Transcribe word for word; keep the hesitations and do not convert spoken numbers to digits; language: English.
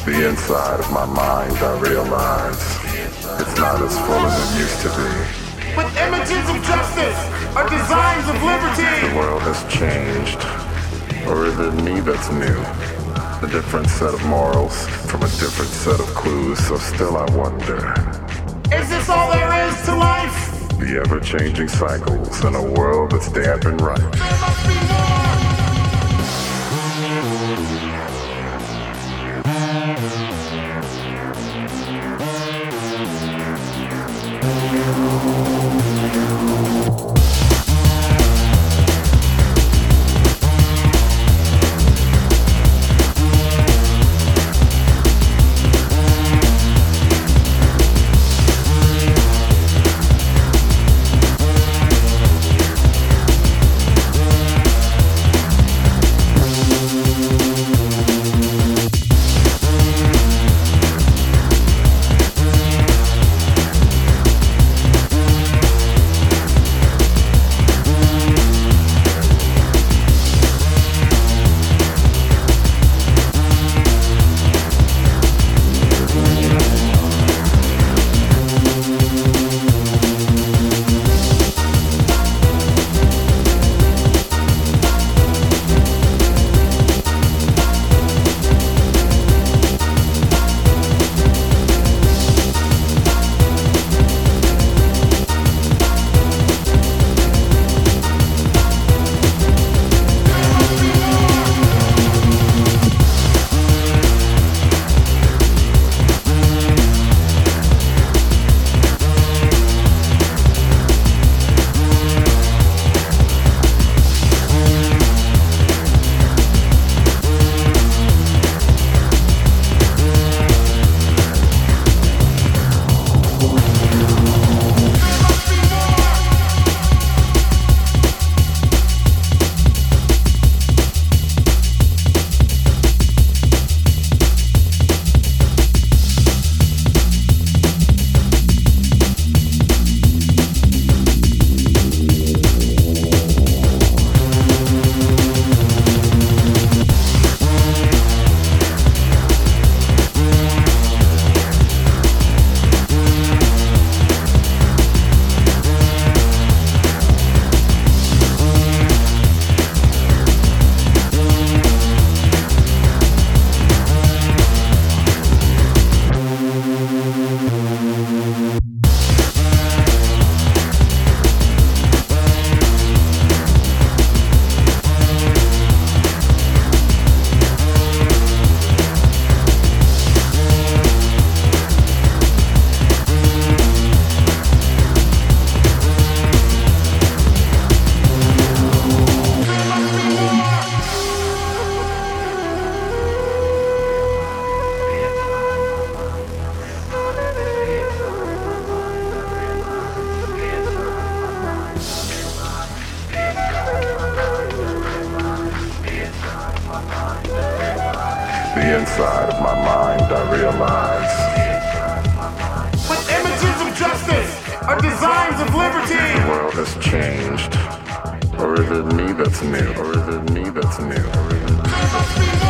The inside of my mind, I realize it's not as full as it used to be. With images of justice or designs of liberty. The world has changed. Or is it me that's new? A different set of morals from a different set of clues, so still I wonder. Is this all there is to life? The ever-changing cycles in a world that's damp and ripe. There must be more! The inside of my mind, I realize. With images of justice or designs of liberty. The world has changed. Or is it me that's new? Or is it me that's new? Or is it me that's new?